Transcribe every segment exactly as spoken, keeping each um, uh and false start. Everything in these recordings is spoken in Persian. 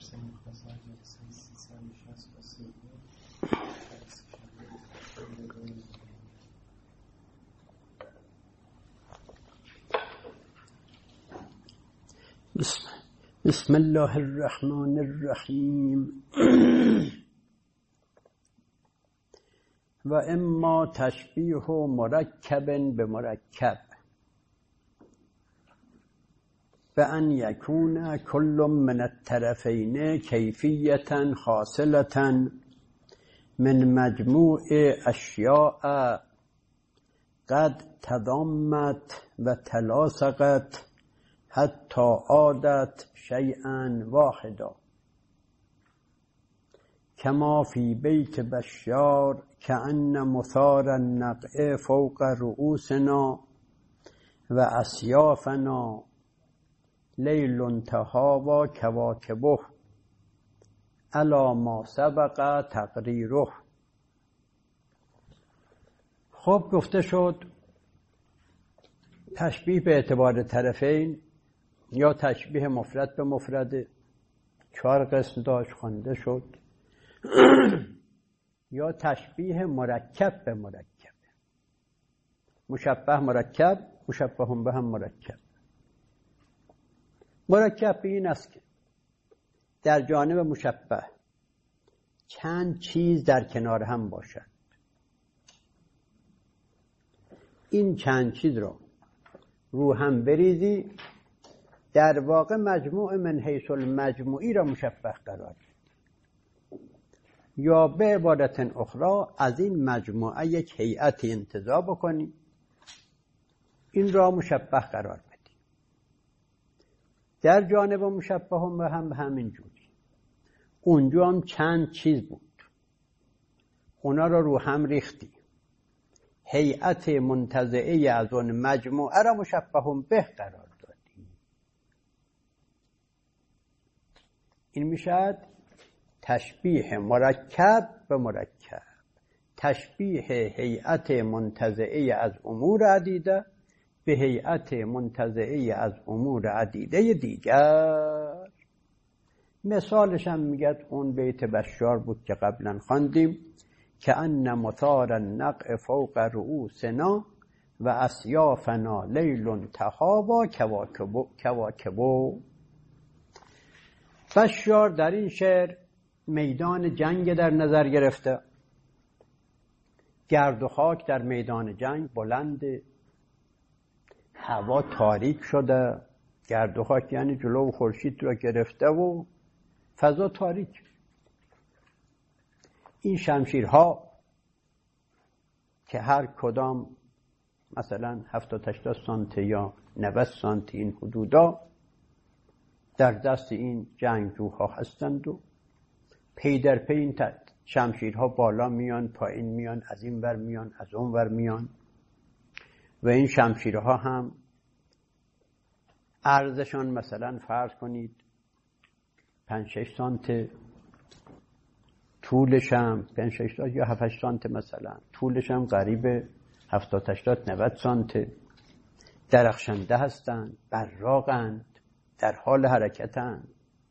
درس مختصر جلسه سیصد و شصت و سه بسم, بسم الله الرحمن الرحیم. و اما تشبیه مرکب به مرکب بأن یکون کل من الطرفین کیفیة حاصلة من مجموع اشیاء قد تضامت و تلاصقت حتی عادت شیئا واحدا کما فی بیت بشار کأن مثار النقع فوق رؤوسنا و اصیافنا لیل تهاوی کواکبه الا ما سبق تقریره. خب گفته شد تشبیه به اعتبار طرفین یا تشبیه مفرد به مفرد چهار قسم داشت خوانده شد یا تشبیه مرکب به مرکب، مشبه مرکب، مشبه به هم مرکب. مرکب به این است که در جانب مشبه چند چیز در کنار هم باشد. این چند چیز رو رو هم بریزی در واقع مجموع من حیث المجموعی را مشبه قرار بدی، یا به عبارت اخرى از این مجموعه یک هیئت انتزاع بکنی این را مشبه قرار بدی. در جانب مشبه هم به هم همین جوری. اونجا هم چند چیز بود، اونا را رو هم ریختی، هیئت منتزعه از اون مجموعه را مشبه به قرار دادی. این میشد تشبیه مرکب به مرکب، تشبیه هیئت منتزعه از امور عدیده به هیئت منتزعه از امور عدیده دیگر. مثالش هم میگه اون بیت بشار بود که قبلا خواندیم که ان مثار النقع فوق رؤوسنا و اصیافنا لیل تهاوی کواکبه. بشار در این شعر میدان جنگ در نظر گرفته، گرد و خاک در میدان جنگ بلند، هوا تاریک شده، گرد و خاک یعنی جلو خورشید را گرفته و فضا تاریک. این شمشیرها که هر کدام مثلا هفتاد هشتاد سانتی یا نود سانتی این حدودا در دست این جنگجوها هستند و پی در پی این شمشیرها بالا میان پایین میان، از این ور میان از اون ور میان و این شمشیرها هم عرضشان مثلا فرض کنید پنج شش سانت، طولش هم پنج شش یا هفت هشت سانت، مثلا طولش هم قریب هفتاد هشتاد نود سانت. درخشنده هستند، براقند، در حال حرکتند.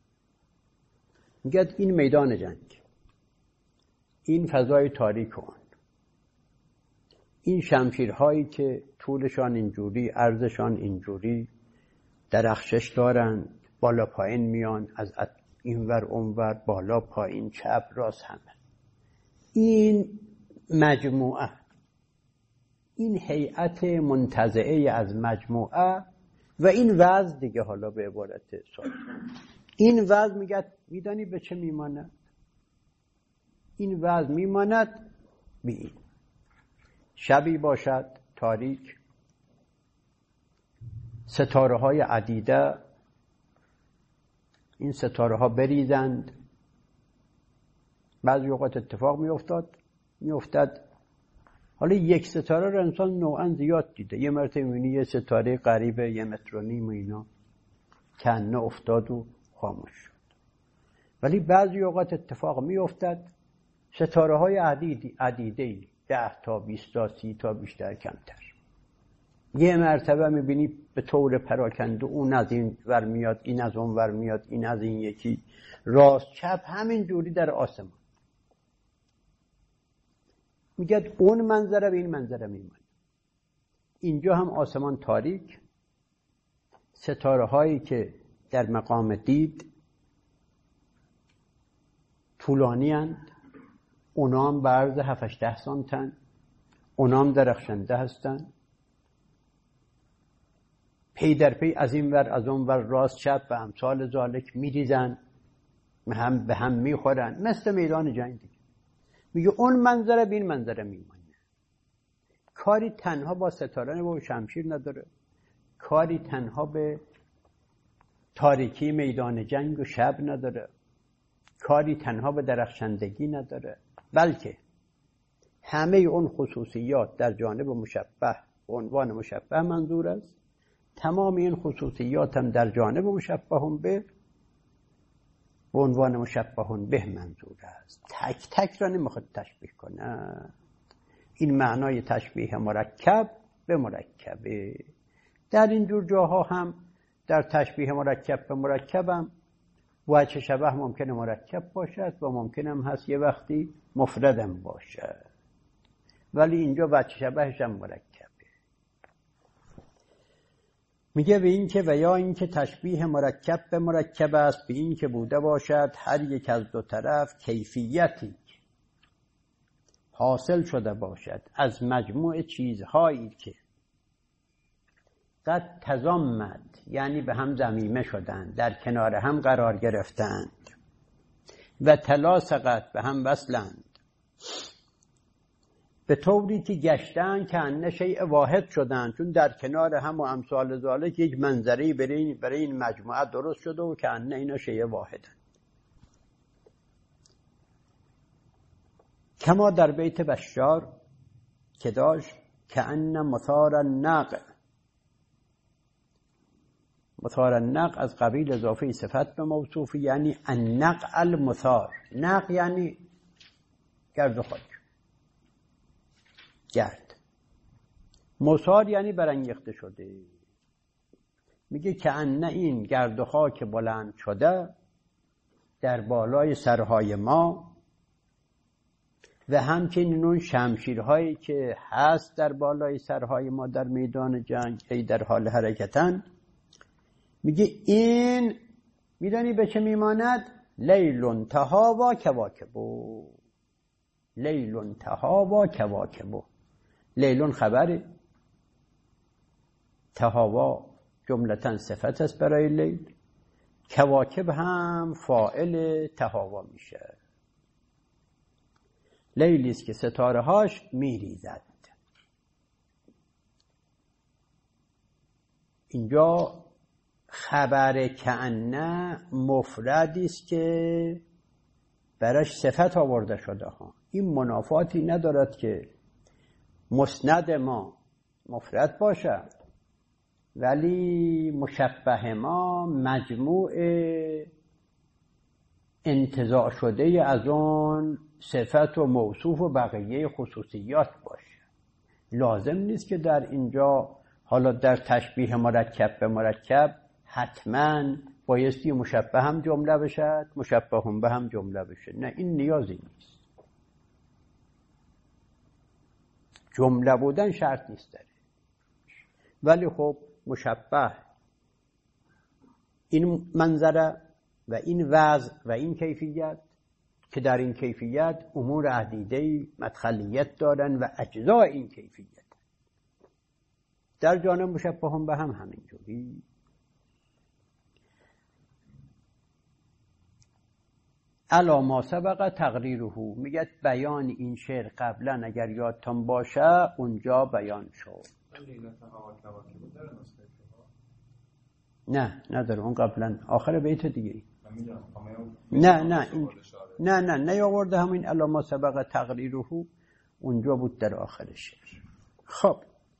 میگه این میدان جنگ، این فضای تاریک اون، این شمشیرهایی که طولشان اینجوری عرضشان اینجوری درخشش دارند، بالا پایین میان، از اینور اونور، بالا پایین، چپ راست، همه این مجموعه، این هیئت منتزعه از مجموعه و این وضع دیگه. حالا به عبارت ساده این وضع میگه میدانی به چه میماند؟ این وضع میماند به این شبی باشد تاریک، ستاره های عدیده، این ستاره ها بریزند. بعضی اوقات اتفاق میافتاد میافتد حالا یک ستاره رو انسان نوعا زیاد دیده، یه مرتبه میبینی یه ستاره قریب یه متر و نیم و اینا کنه افتاد و خاموش شد. ولی بعضی اوقات اتفاق میافتد ستاره های عدیدی عدیده ده تا بیست تا سی تا بیشتر کمتر یه مرتبه میبینی به طور پراکنده اون از این ور میاد، این از اون ور میاد، این از این یکی، راست چپ همین جوری در آسمان. میگه اون منظره به این منظره میمونه. اینجا هم آسمان تاریک، ستاره هایی که در مقام دید طولانی هستند، اونا هم به عرض هفت ده سانتن، اونا هم درخشنده هستند، پی در پی از این ور از اون ور راست چپ و امثال ذالک میریزن، هم به هم میخورن، مثل میدان جنگ دیگه. میگه اون منظره به این منظره میمونه. کاری تنها با ستاره و شمشیر نداره، کاری تنها به تاریکی میدان جنگ و شب نداره، کاری تنها به درخشندگی نداره، بلکه همه اون خصوصیات در جانب مشبه به عنوان مشبه منظور است، تمام این خصوصیات هم در جانب مشبه به به عنوان مشبه به منظور است. تک تک را نمیخواد تشبیه کنه. این معنای تشبیه مرکب به مرکبه. در این جور جاها هم در تشبیه مرکب به مرکب هم وجه شبه ممکنه مرکب باشد و ممکنه هم هست یه وقتی مفردم باشد، ولی اینجا وجه شبهش هم مرکبه. میگه به این که و یا این که تشبیه مرکب به مرکب است، به این که بوده باشد هر یک از دو طرف کیفیتی حاصل شده باشد از مجموع چیزهایی که قد تضامد، یعنی به هم ضمیمه شدند، در کنار هم قرار گرفتند، و تلاصقت به هم وصلند، به طوری که گشتن که انه شیء واحد شدند، چون در کنار هم و امثال ذالک یک منظری برای برای این مجموعه درست شده و که انه اینا شیء واحدن. کما در بیت بشار که داشت که ان مثار النق، مثار النق از قبیل اضافه صفت به موصوف، یعنی النق المثار. نق یعنی گرد و خاک، گرد. مثار یعنی برانگیخته شده. میگه که ان این گرد و خاک بلند شده در بالای سرهای ما، و همچنین اون شمشیرهایی که هست در بالای سرهای ما در میدان جنگ ای در حال حرکتن، میگه این میدانی به چه میماند؟ لیل تهاوا کواکبو، لیل تهاوا کواکبو. لیلون خبره، تهاوا جملتاً صفت است برای لیل، کواکب هم فاعل تهاوا میشه. لیلی است که ستاره هاش میریزد. اینجا خبر کأنه مفردی است که براش صفت آورده شده ها. این منافاتی ندارد که مسند ما مفرد باشد ولی مشبه ما مجموع انتزاع شده از اون صفت و موصوف و بقیه خصوصیات باشه. لازم نیست که در اینجا حالا در تشبیه مرکب به مرکب حتما بایستی مشبه هم جمله بشد، مشبه هم به هم جمله بشه. نه، این نیازی نیست. جمله بودن شرط نیست داره. ولی خب مشبه این منظره و این وضع و این کیفیت که در این کیفیت امور عدیده مدخلیت دارن و اجزاء این کیفیت در جانب مشبه هم به هم همینجوری. الا ما سبق تقریره، میگه بیان این شعر قبلا اگر یادتون باشه اونجا بیان شد. نه نداره، اون قبلا آخر بیت دیگه. نه نه این نه نه نه آورده همین الا ما سبق تقریره اونجا بود در آخر شعر. خب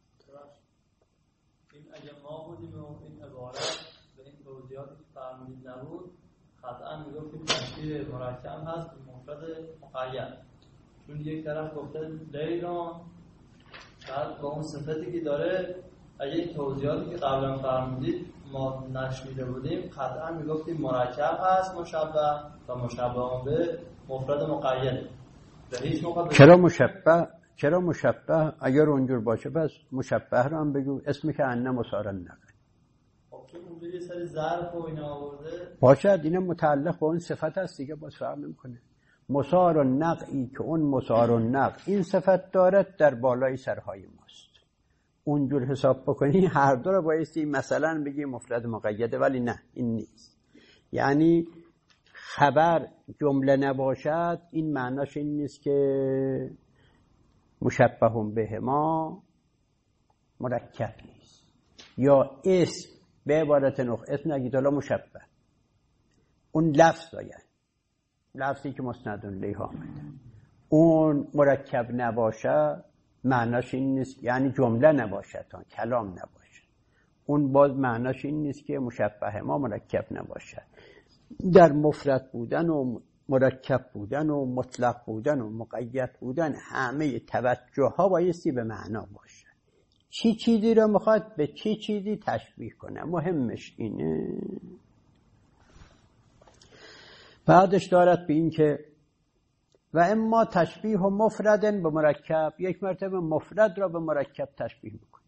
این اگه ما بودیم و این عبارت به این توضیحاتی که فرمودید نبود، قطعا میگفتیم تشبیه مرکب هست به مفرد مقید، چون یک طرف گفته لیلون بعد با اون صفتی که داره اگه این توضیحاتی که قبلا فرمودید ما نشنیده بودیم قطعا میگفتیم مرکب هست مشبه و مشبه به مفرد مقید. به هیچ موقع چرا مشبه چرا مشبه اگر اونجور باشه پس مشبه رو هم بگو اسمی که انه مسارن نقل. خب چون اونجور یه سری ظرف و اینا آورده باشد اینه متعلق به اون صفت هست دیگه، باز فهم نمیکنه. مسار النقعی که اون مسار النقع این صفت دارد در بالای سرهای ماست. اونجور حساب بکنی هر دو رو بایستی مثلا بگی مفرد مقیده، ولی نه این نیست. یعنی خبر جمله نباشد این معناش این نیست که مشبه به ما مرکب نیست، یا اسم به عبارت نخ اسم نگید حالا مشبه اون لفظ داید لفظی که مسند الیه آمده اون مرکب نباشه معناش این نیست، یعنی جمله نباشه تا کلام نباشه اون باز معناش این نیست که مشبه ما مرکب نباشه. در مفرد بودن و مرکب بودن و مطلق بودن و مقید بودن همه توجه ها بایستی به معنا باشه. چی چیزی رو میخواد به چی چیزی تشبیه کنه، مهمش اینه. بعدش دارد به این که و اما تشبیه و مفردن به مرکب، یک مرتبه مفرد را به مرکب تشبیه میکنه.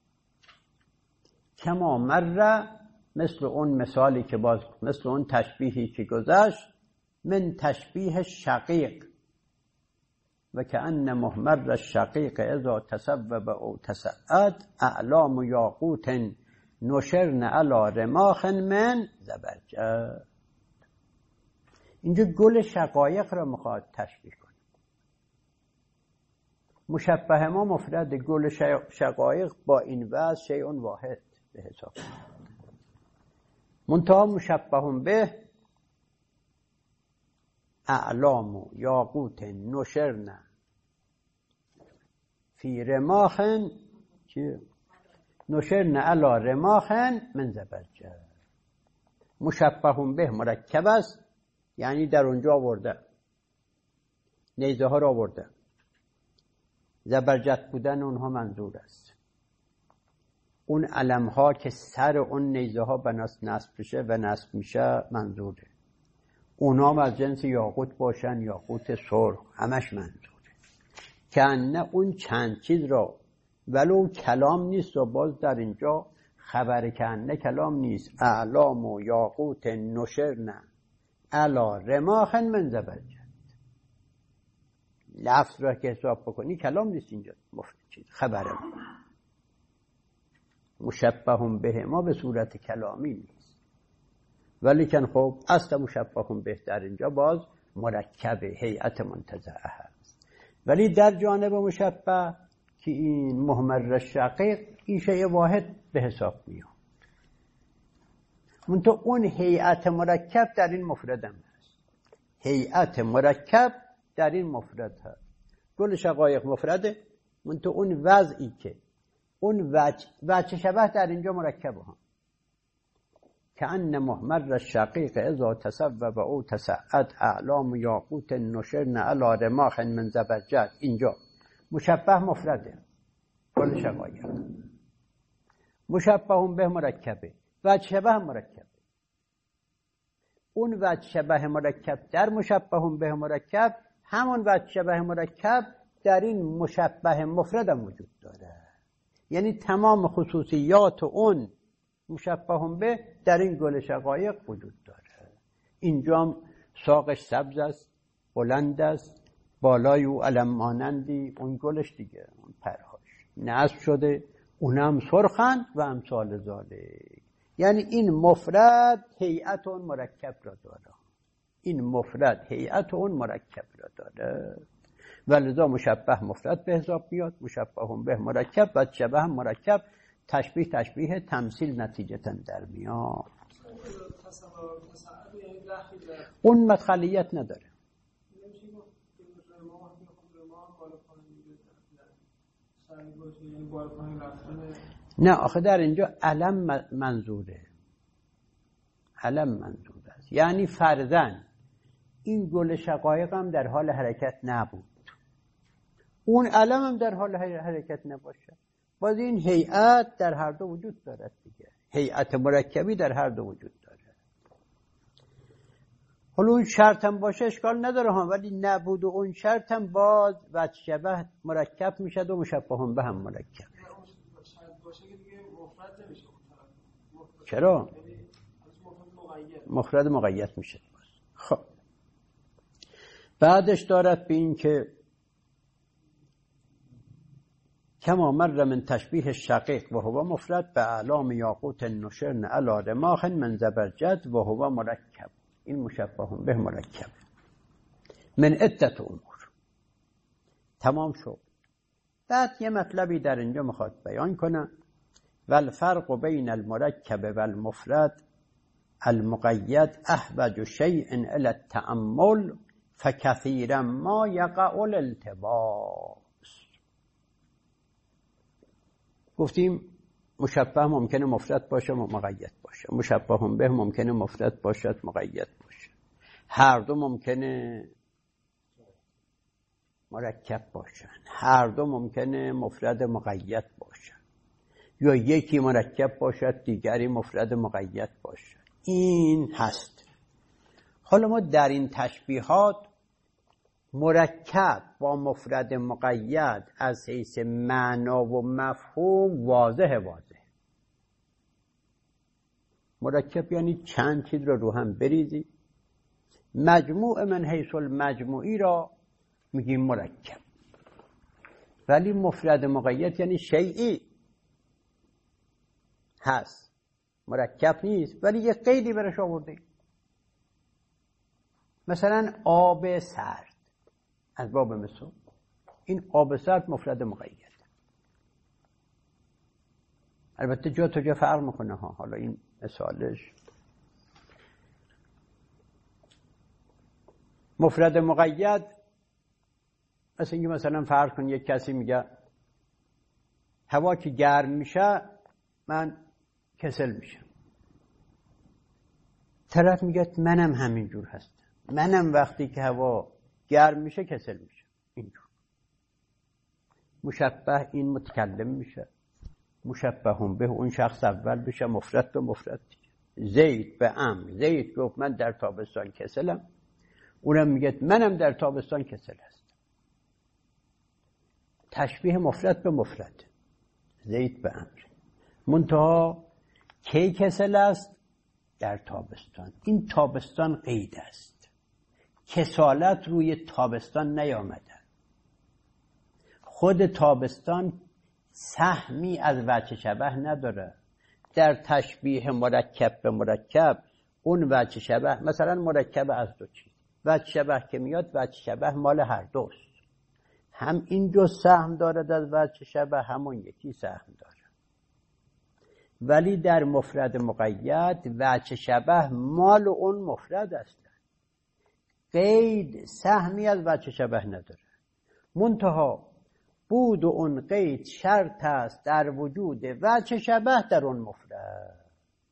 کما مره، مثل اون مثالی که باز مثل اون تشبیهی که گذشت، من تشبیه شقیق و کأن محمر الشقیق اذا تسبب او تسعد اعلام یاقوت نشرن علی رماخ من زبرجد. اینجا گل شقایق را میخواد تشبیه کنه. مشبه ما مفرد، گل شقایق با این وضع شیء واحد به حساب منتها مشبه به اعلام و یاقوت نشرن فی رماخن چیه؟ نشرن علی رماخن من زبرجد. مشبه به مرکب است، یعنی در اونجا آورده نیزه ها را آورده، زبرجد بودن اونها منظور است. اون علم ها که سر اون نیزه ها به نصب بشه و نصب میشه منظوره. اونا هم از جنس یاقوت باشن، یاقوت سرخ، همش منظوره. که نه اون چند چیز را ولو کلام نیست و باز در اینجا خبر که نه کلام نیست. اعلام و یاقوت نشرن علا رماخن من زبرجد. لفظ را که حساب بکنی کلام نیست اینجا، مفرد چیز خبره. مشبه به ما به صورت کلامی نیست، ولیکن خب اصل مشبه به در اینجا باز مرکب هیئت منتزعه هست. ولی در جانب مشبه که این محمر شقیق این شیء واحد به حساب میاد. منتها اون هیئت مرکب در این مفرد هم هست. هیئت مرکب در این مفرد هست. گل شقایق مفرده، منتها اون وضعی که اون وجه وجه شبه در اینجا مرکبه ها. کأن محمر الشقیق اذا تسبب او تسعد اعلام یاقوت نشرن علی رماخ من زبرجد. اینجا مشبه مفرده گل شقایق، مشبه به مرکبه، وجه شبه مرکب. اون وجه شبه مرکب در مشبه به مرکب همون وجه شبه مرکب در این مشبه مفرد هم وجود داره. یعنی تمام خصوصیات اون مشبه به در این گل شقایق وجود داره. اینجا هم ساقش سبز است، بلند است، بالای او علم مانندی اون گلش دیگه، اون پرهاش نصب شده، اونم سرخن و امثال ذالک. یعنی این مفرد هیئت اون مرکب را داره. این مفرد هیئت اون مرکب را داره. ولذا مشبه مفرد به حساب میاد، مشبه به مرکب و شبه مرکب. تشبیه تشبیه تمثیل نتیجتا در میاد. اون مدخلیت نداره. نه آخه در اینجا علم منظوره، علم منظور است. یعنی فرضاً این گل شقایق هم در حال حرکت نبود، اون علم هم در حال حرکت نباشه، باز این هیئت در هر دو وجود دارد دیگه، هیئت مرکبی در هر دو وجود داره. حالا اون شرط هم باشه اشکال نداره ها، ولی نبود و اون شرط هم باز وجه شبه مرکب میشه و مشبه هم به هم مرکب. چرا؟ مفرد مقید میشه. خب بعدش دارد به این که کما مر من تشبیه الشقیق و هو مفرد به اعلام یاقوت نشرن علی رماح من زبرجد و هو مرکب. این مشبه به مرکب من عدت امور. تمام شد. بعد یه مطلبی در اینجا میخواد بیان کنه. والفرق بین المرکب و المفرد المقید احوج شیء الى التأمل فكثيرا ما يقع الالتباس. گفتیم مشبه ممکنه مفرد باشه و مقید باشه، مشبه به ممکنه مفرد باشد مقید باشه، هر دو ممکنه مرکب باشن، هر دو ممکنه مفرد مقید باشن، یا یکی مرکب باشد دیگری مفرد مقید باشد. این هست. حالا ما در این تشبیهات مرکب با مفرد مقید از حیث معنا و مفهوم واضح واضح. مرکب یعنی چند چیز رو رو هم بریزی. مجموع من حیث المجموعی را میگیم مرکب. ولی مفرد مقید یعنی شیئی هست، مرکب نیست ولی یه قیدی برش آورده. مثلا آب سرد، از باب مثال این آب سرد مفرد مقید. البته جا تو جا فرق میکنه ها. حالا این مثالش مفرد مقید مثل اینکه مثلا فرض کن یک کسی میگه هوا که گرم میشه من کسل میشم. طرف میگه منم همینجور هستم، منم وقتی که هوا گرم میشه کسل میشه. اینجور مشبه این متکلم میشه، مشبه هم به اون شخص اول بشه مفرد به مفرد. زید به امر، زید گفت من در تابستان کسلم، اونم میگه منم در تابستان کسل هستم. تشبیه مفرد به مفرد، زید به امر. منتها کی کسل است؟ در تابستان. این تابستان قید است، کسالت روی تابستان نیامده. خود تابستان سهمی از وجه شبه نداره. در تشبیه مرکب به مرکب اون وجه شبه، مثلا مرکب از دو چیز، وجه شبه که میاد وجه شبه مال هر دوست، هم این جو سهم دارد از وجه شبه، همون یکی سهم داره. ولی در مفرد مقید وجه شبه مال اون مفرد است، قید سهمی از وجه شبه نداره. منتها بود اون قید شرط است در وجود وجه شبه در اون مفرد.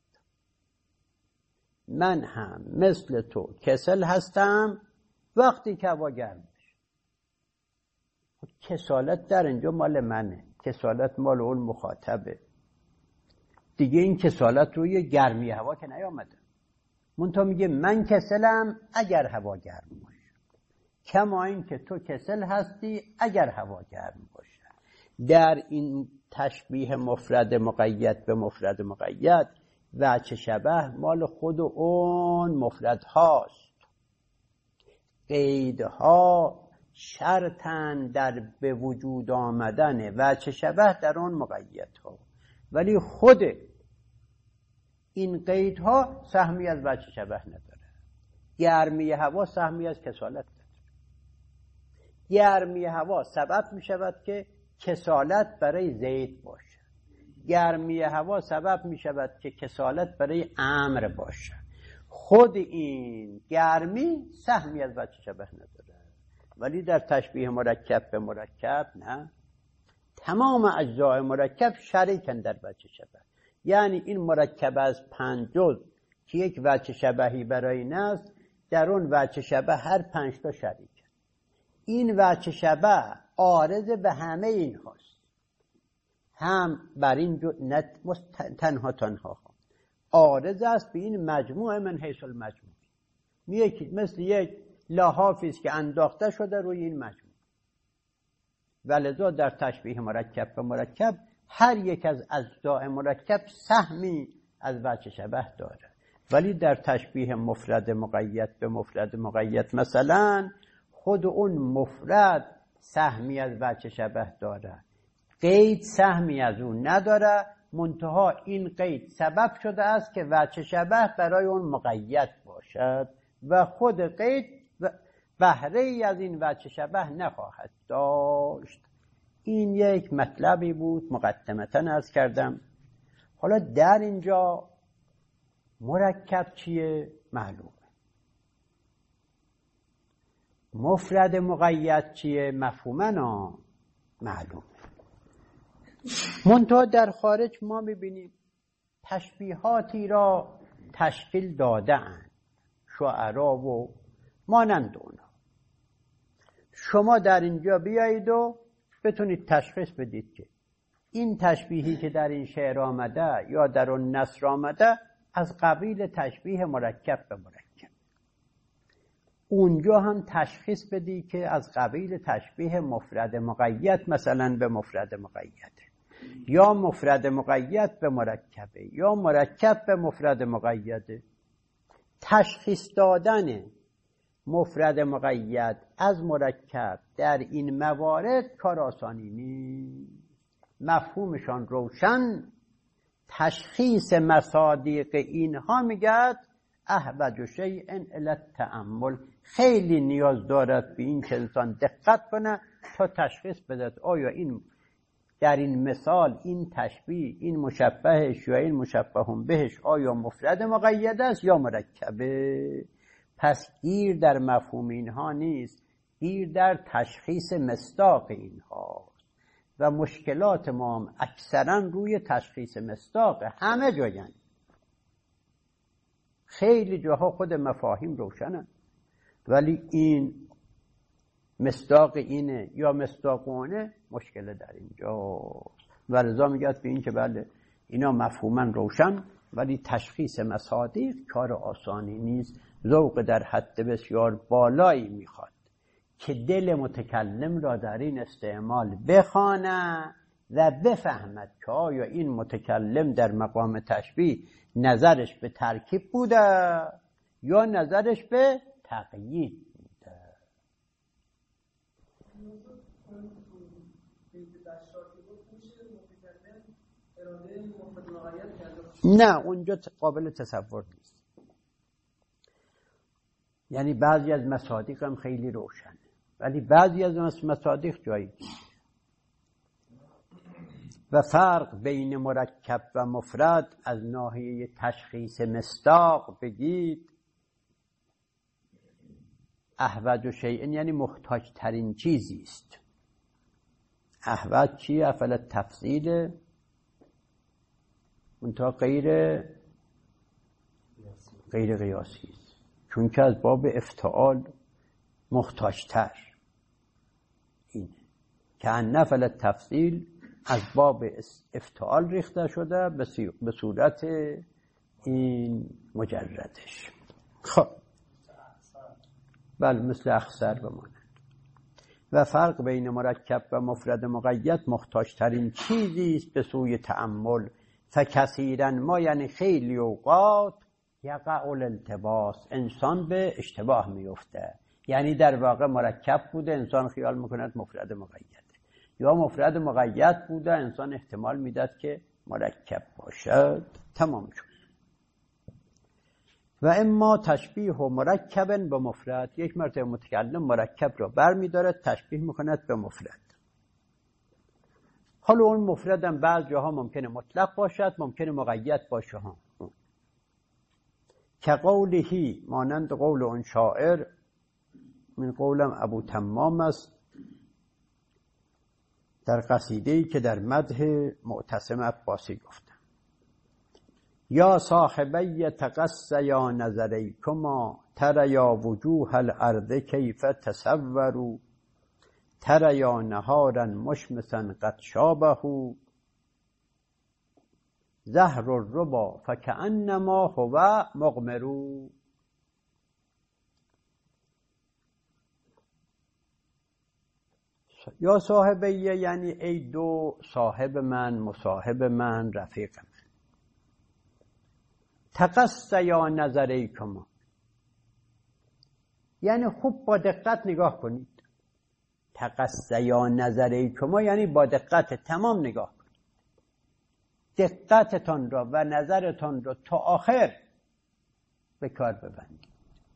من هم مثل تو کسل هستم وقتی که هوا گرم میشه. کسالت در اینجا مال منه، کسالت مال اون مخاطبه دیگه. این کسالت روی گرمی هوا که نیامده. منتها میگه من کسلم اگر هوا گرم باشه، کما این که تو کسل هستی اگر هوا گرم باشه. در این تشبیه مفرد مقید به مفرد مقید وجه شبه مال خود اون مفرد هاست. قیدها شرطن در به وجود آمدن وجه شبه در اون مقید ها، ولی خود این قیدها سهمی از وجه شبه نداره. گرمی هوا سهمی از کسالت نداره. گرمی هوا سبب می شود که کسالت برای زید باشه، گرمی هوا سبب می شود که کسالت برای امر باشه. خود این گرمی سهمی از وجه شبه نداره. ولی در تشبیه مرکب به مرکب نه، تمام اجزای مرکب شریکن در وجه شبه. یعنی این مرکب از پنج جزء که یک وجه شبهی برای این است، در اون وجه شبه هر پنج تا شریک. این وجه شبه عارض به همه این هاست. هم بر این جو نه تنها تنها عارض است به این مجموعه من حیث المجموع. میگه مثل یک لحافی است که انداخته شده روی این مجموعه. ولذا در تشبیه مرکب به مرکب هر یک از اجزاء مرکب سهمی از وجه شبه داره، ولی در تشبیه مفرد مقید به مفرد مقید مثلا خود اون مفرد سهمی از وجه شبه داره، قید سهمی از اون نداره، منتها این قید سبب شده است که وجه شبه برای اون مقید باشد و خود قید بهره ای از این وجه شبه نخواهد داشت. این یک مطلبی بود مقدمتاً عرض کردم. حالا در اینجا مرکب چیه؟ معلومه. مفرد مقید چیه؟ مفهوماً معلومه. منتها در خارج ما میبینیم تشبیهاتی را تشکیل داده اند شعرا و مانند اونا. شما در اینجا بیایید و بتونید تشخیص بدید که این تشبیهی که در این شعر آمده یا در اون نثر آمده از قبیل تشبیه مرکب به مرکب، اونجا هم تشخیص بدی که از قبیل تشبیه مفرد مقید مثلا به مفرد مقیده، یا مفرد مقید به مرکبه، یا مرکب به مفرد مقیده. تشخیص دادن مفرد مقید از مرکب در این موارد کار آسانی نیست. مفهومشان روشن. تشخیص مصادیق اینها میگد احوج شیء الی التأمل. خیلی نیاز دارد به این که انسان دقت کنه تا تشخیص بده آیا این در این مثال این تشبیه این مشبهش یا این مشبه بهش آیا مفرد مقید است یا مرکبه. پس گیر در مفهوم اینها نیست، گیر در تشخیص مصداق اینها و مشکلات ما هم اکثرا روی تشخیص مصداق همه جایند. خیلی جاها خود مفاهیم روشنه ولی این مصداق اینه یا مصداق اونه مشکل در اینجا. و رضا میگه به این که بله اینا مفهوما روشن ولی تشخیص مصادیق کار آسانی نیست. ذوق در حد بسیار بالایی میخواد که دل متکلم را در این استعمال بخوانه و بفهمد که آیا این متکلم در مقام تشبیه نظرش به ترکیب بوده یا نظرش به تقیید بوده. نه اونجا قابل تصور نیست. یعنی بعضی از مصادیق هم خیلی روشنه ولی بعضی از مصادیق جایی و فرق بین مرکب و مفرد از ناحیه تشخیص مصداق بگید احوج شیء یعنی محتاج ترین چیزی است. احوج چیه؟ افعل تفضیل منتها غیر غیر قیاسی است چون که از باب افتعال محتاجتر. اینه که نفل تفضیل از باب افتعال ریخته شده به صورت این مجردش. خب بله مثل اخسر بماند. و فرق بین مرکب و مفرد مقید محتاجترین چیزی است به سوی تأمل. فکثیرا ما یعنی خیلی اوقات یقع الالتباس انسان به اشتباه میفته. یعنی در واقع مرکب بوده انسان خیال میکند مفرد مقید، یا مفرد مقید بوده انسان احتمال میداد که مرکب باشد. تمام شد. و اما تشبیه و مرکبن به مفرد، یک مرتبه متکلم مرکب را بر میدارد تشبیه میکند به مفرد. حالا اون مفرد هم بعض جاها ممکنه مطلق باشد ممکنه مقید باشه ها. که قولهی مانند قول اون شاعر، من قولم ابو تمام است در قصیده‌ای که در مدح معتصم عباسی گفتم: یا صاحبی تقصیا نظریکما تریا وجوه الارض کیف تصوروا تریا نهارا مشمسا قد شابهوا زهر الربا فکأنما هو مغمرو. یا صاحبیه یعنی ای دو صاحب من، مصاحب من، رفیق من. تقصیا نظریکما یعنی خوب با دقت نگاه کنید. تقصیا نظریکما یعنی با دقت تمام نگاه کنید. دقتتان را و نظرتان را تا آخر به کار ببندید.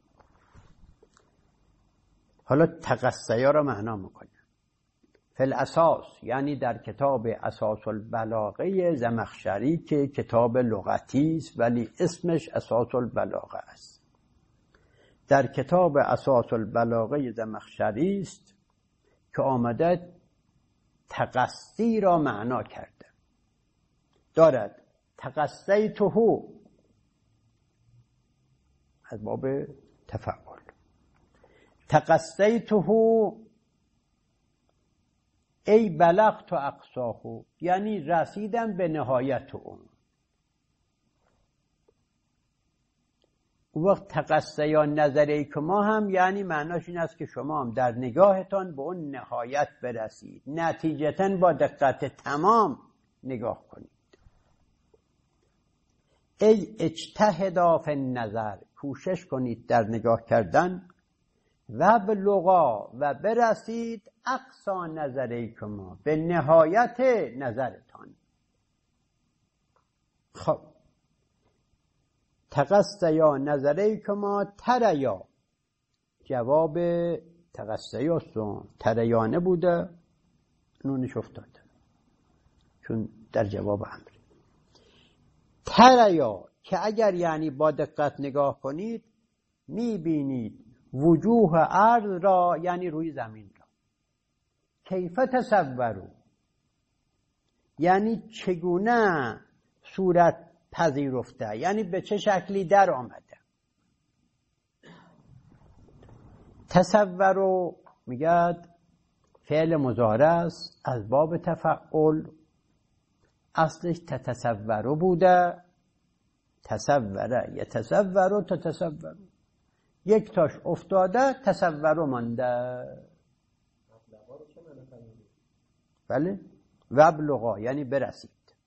حالا تقصیا را معنا میکنه. فی الاساس یعنی در کتاب اساس البلاغه زمخشری که کتاب لغتی است ولی اسمش اساس البلاغه است. در کتاب اساس البلاغه زمخشری است که آمده تقصی را معنا کرده. دارد تقصیته از باب تفعل، تقصیته ای بلغت اقصاه یعنی رسیدم به نهایت اون. اون وقت تقصیا نظری که ما هم یعنی معناش این است که شما هم در نگاهتان به اون نهایت برسید، نتیجتاً با دقت تمام نگاه کنید. ای اجتهدا فی النظر کوشش کنید در نگاه کردن، و بلغا و برسید اقصا نظریکما به نهایت نظرتان. خب تقصیا نظریکما تریا جواب تقصیاستون تریانه بوده، نونش افتاده چون در جواب امر. تریا که اگر یعنی با دقت نگاه کنید میبینید وجوه ارض را یعنی روی زمین را. کیف تصورو یعنی چگونه صورت پذیرفته، یعنی به چه شکلی در آمده. تصورو میگد فعل مضارع است از باب تفعل، اصلش تتصورو بوده، تصوره یتصورو تتصورو، یک تاش افتاده تصورو مانده. بله وبلغا یعنی برسید.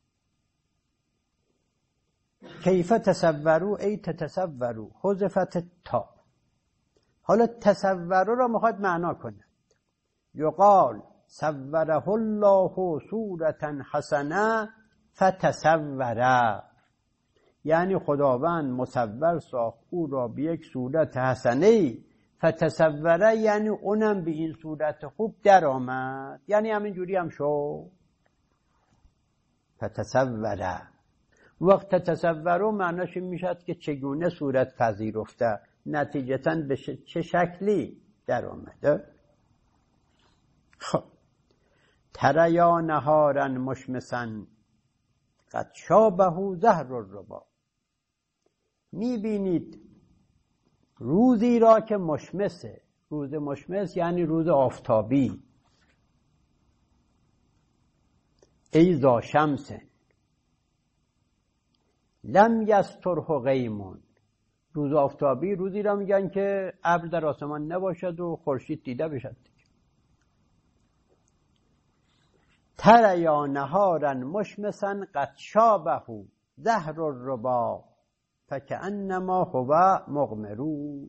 کیف تصورو ای تتصورو حذفت تا. حالا تصورو را میخواد معنا کنه. یقال صوره الله صورتا حسنه فتصوره یعنی خداوند مصور ساخت او را به یک صورت حسنه، فتصوره یعنی اونم به این صورت خوب در آمد، یعنی همین جوری هم شو. فتصوره وقت تصورو معناش این میشد که چگونه صورت پذیرفته، نتیجتاً به چه شکلی در آمده. خب تریا نهارا مشمسا قد شابه زهر الربا میبینید روزی را که مشمسه. روز مشمس یعنی روز آفتابی. ای ذا شمس لم یستره غیمون روز آفتابی روزی را میگن که ابر در آسمان نباشد و خورشید دیده بشد. تریا نهارا مشمسا قد شابه زهر الربا فکأنما هو مغمرو.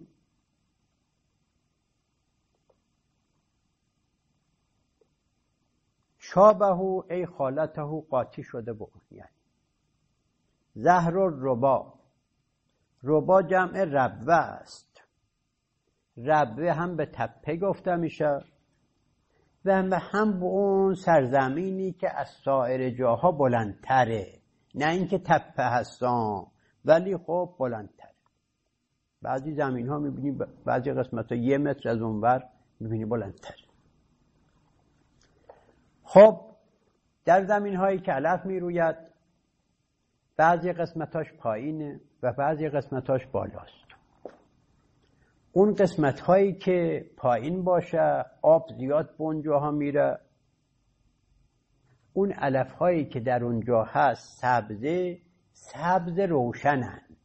شابه ای خالته قاطی شده به اون. یعنی زهر الربا، ربا جمع ربوه است. ربوه هم به تپه گفته میشه و هم به اون سرزمینی که از سایر جاها بلندتره، نه اینکه تپه هستان ولی خب بلندتره. بعضی زمین ها میبینی بعضی قسمت ها یه متر از اونور میبینی بلندتره. خب در زمین هایی که علف میروید بعضی قسمتاش پایینه و بعضی قسمتاش بالاست. اون قسمت هایی که پایین باشه آب زیاد به اونجاها میره، اون علف هایی که در اونجا هست سبزه سبز روشنند،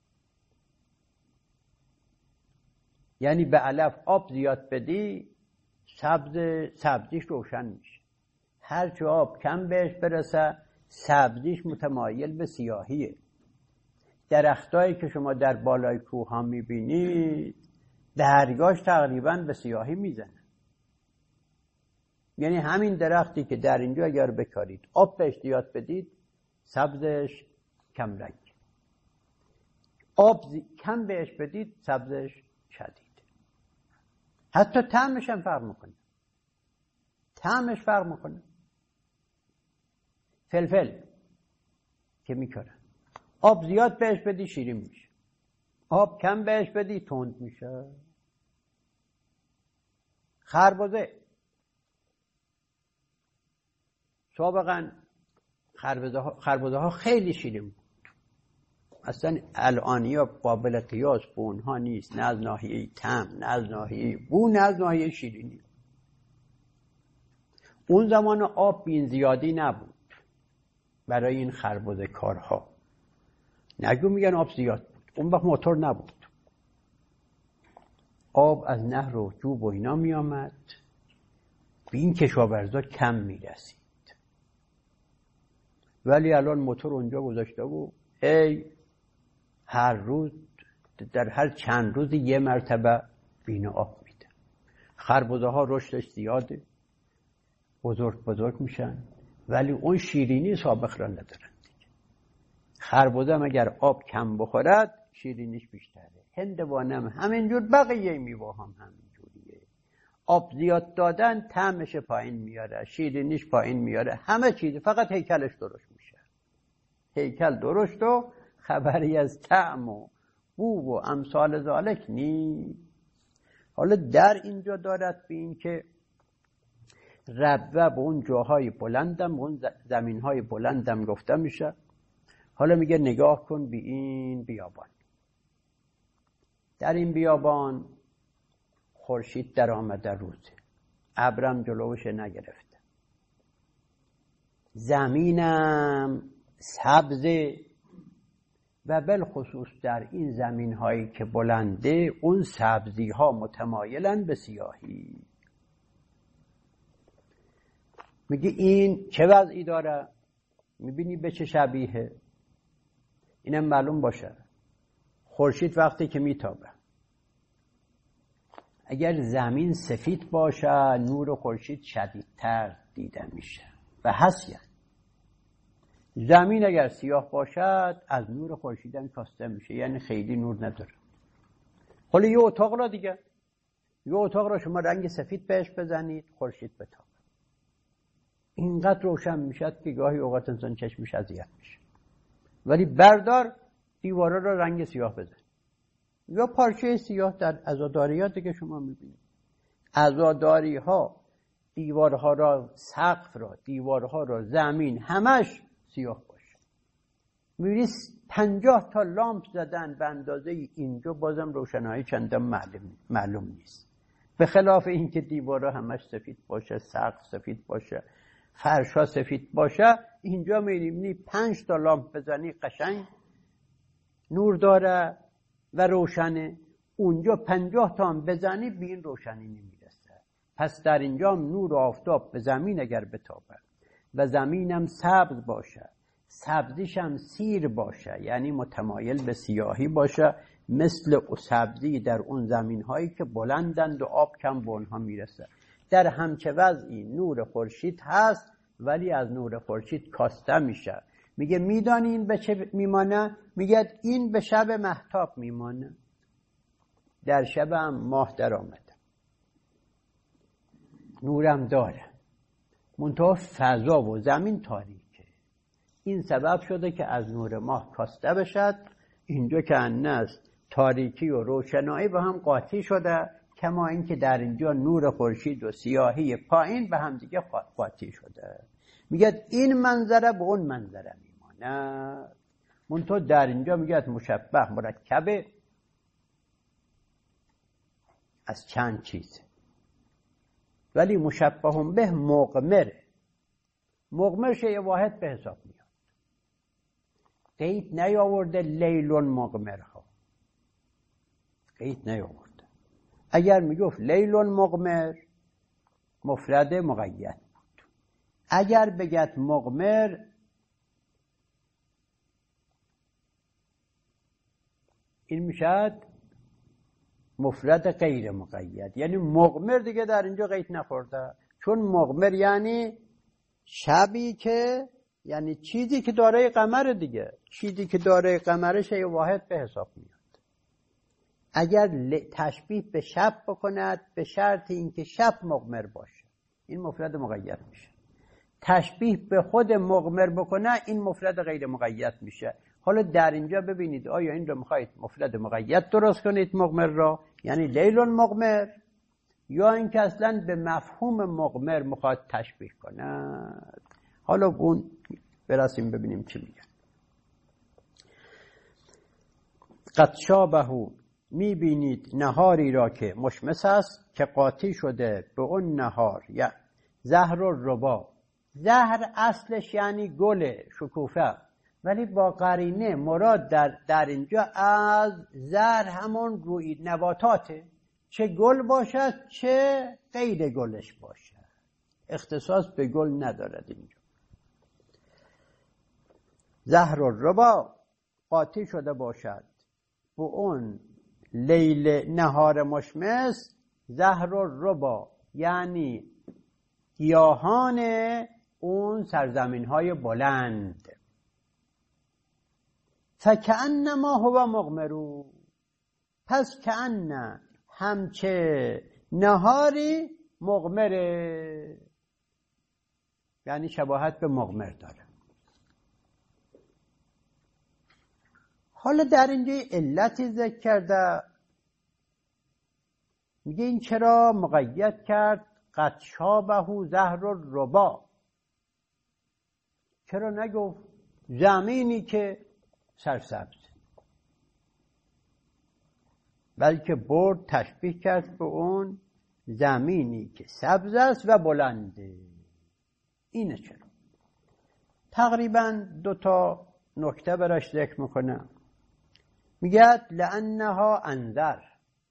یعنی به علف آب زیاد بدی سبز سبزیش روشن میشه، هرچه آب کم بهش برسه سبزیش متمایل به سیاهیه. درختایی که شما در بالای کوه ها میبینید برگاش تقریبا به سیاهی میزنه، یعنی همین درختی که در اینجا اگر بکارید آب بهش زیاد بدید سبزش کم رنگ، آب زی... کم بهش بدید سبزش شدید. حتی طعمش هم فرق میکنه، طعمش فرق میکنه. فلفل که میکارن آب زیاد بهش بدی شیرین میشه، آب کم بهش بدی تند میشه. خربزه سابقا خربزه ها, خربزه ها خیلی شیرین بود، اصلا الانیا قابل قیاس با اونها نیست، نه از ناحیه طعم، نه از ناحیه بو، نه از ناحیه شیرینی. اون زمان آب بین زیادی نبود برای این خربزه کارها، نگو میگن آب زیاد بود، اون وقت موتور نبود، آب از نهر و جوب و اینا می آمد، به این کشاورزا کم می رسید. ولی الان موتور اونجا گذاشته بود، ای هر روز در هر چند روز یه مرتبه بین آب میده. خربزه ها رشدش زیاده، بزرگ بزرگ میشن، ولی اون شیرینی سابق را ندارن دیگه. خربزه هم اگر آب کم بخورد شیرینیش بیشتره. هندوانه هم همینجور، بقیه میوه هم همینجوریه. آب زیاد دادن طعمش پایین میاره، شیرینیش پایین میاره، همه چیز، فقط هیکلش درست میشه. هیکل درست و خبری از طعم و بو و امثال ذالک نیست. حالا در اینجا دارد به این که ربوه به اون جاهای بلندم، به اون زمینهای بلندم گفته میشه. حالا میگه نگاه کن به این بیابان، در این بیابان خورشید در آمده روزه، ابرم جلوش نگرفته، زمینم سبزه و بالخصوص در این زمین هایی که بلنده اون سبزی ها متمایلن به سیاهی. میگه این چه وضعی داره؟ میبینی به چه شبیه؟ اینم معلوم باشه خورشید وقتی که میتابه، اگر زمین سفید باشه نور خورشید شدیدتر دیده میشه و هست. زمین اگر سیاه باشد از نور خورشید هم کاسته میشه، یعنی خیلی نور نداره. حالا یه اتاق را دیگه، یه اتاق را شما رنگ سفید بهش بزنید خورشید بتابه، اینقدر روشن میشد که گاهی اوقات انسان چشمش اذیت میشه. ولی بردار دیوارا را رنگ سیاه بزن، یا پارچه سیاه در عزاداریات که شما میبینید، عزاداری ها دیوارها را، سقف را، دیوارها را، زمین همش سیاه باشه. میبینید پنجاه تا لامپ زدن به اندازه اینجا، بازم روشنایی چندان معلوم, معلوم نیست. به خلاف اینکه دیوارها همش سفید باشه، سقف سفید باشه، فرشا سفید باشه، اینجا میبینید پنج تا لامپ بزنی قشنگ نور داره و روشنه، اونجا پنجاه تا هم بزنی به این روشنی نمیرسه. پس در اینجا نور و آفتاب به زمین اگر بتابه و زمینم سبز باشه، سبزیش هم سیر باشه، یعنی متمایل به سیاهی باشه، مثل سبزی در اون زمین هایی که بلندند و آب کم به اونها میرسه. در همچه وضعی نور خورشید هست ولی از نور خورشید کاسته میشه. میگه میدانی این به چه میمانه؟ میگه این به شب مهتاب میمانه، در شب هم ماه در آمده، نورم داره، منتها فضا و زمین تاریکه. این سبب شده که از نور ماه کاسته بشد. اینجا که انس تاریکی و روشنایی با هم قاطی شده، کما اینکه در اینجا نور خورشید و سیاهی پایین به هم دیگه قاطی شده. میگه این منظره به اون منظره میمانه، منتها در اینجا میگه مشبه مرکبه از چند چیز، ولی مشبه هم به مغمره. مغمر شیء واحد به حساب میاد. قید نیاورده لیل مقمرها، قید نیاورده. اگر میگفت لیل مقمر مفرد مقید بود. اگر بگد مقمر این میشد مفرد غیر مقید، یعنی مقمر دیگه در اینجا قید نخورده، چون مقمر یعنی شبی که، یعنی چیزی که دارای قمر دیگه، چیزی که دارای قمر شیء واحد به حساب میاد. اگر تشبیه به شب بکند به شرط اینکه شب مقمر باشه این مفرد مقید میشه. تشبیه به خود مقمر بکنه این مفرد غیر مقید میشه. حالا در اینجا ببینید آیا این رو میخواید مفرد مقید درست کنید مقمر را، یعنی لیل مقمر، یا اینکه اصلا به مفهوم مقمر میخواد تشبیه کند. حالا اون برسیم ببینیم چی میگن. قد شابه، میبینید نهاری را که مشمس است که قاطی شده به اون نهار، یا زهر و ربا. زهر اصلش یعنی گل شکوفه، ولی با قرینه مراد در, در اینجا از زهر همون روی نباتاته، چه گل باشد چه غیر گلش باشد، اختصاص به گل ندارد اینجا. زهر و ربا قاطی شده باشد به اون لیل نهار مشمس، زهر و ربا یعنی گیاهان اون سرزمین های بلند. فکأنما هو مقمرو، پس کأن همچه نهاری مقمره، یعنی شباهت به مقمر داره. حالا در اینجا علتی ذکر کرده، میگه این چرا مقید کرد قد شابه زهر و ربا، چرا نگفت زمینی که سرسبز، بلکه برد تشبیه کرد به اون زمینی که سبز است و بلنده. اینه چرا. تقریبا دو تا نکته براش ذکر میکنم. میگه لانها انذر،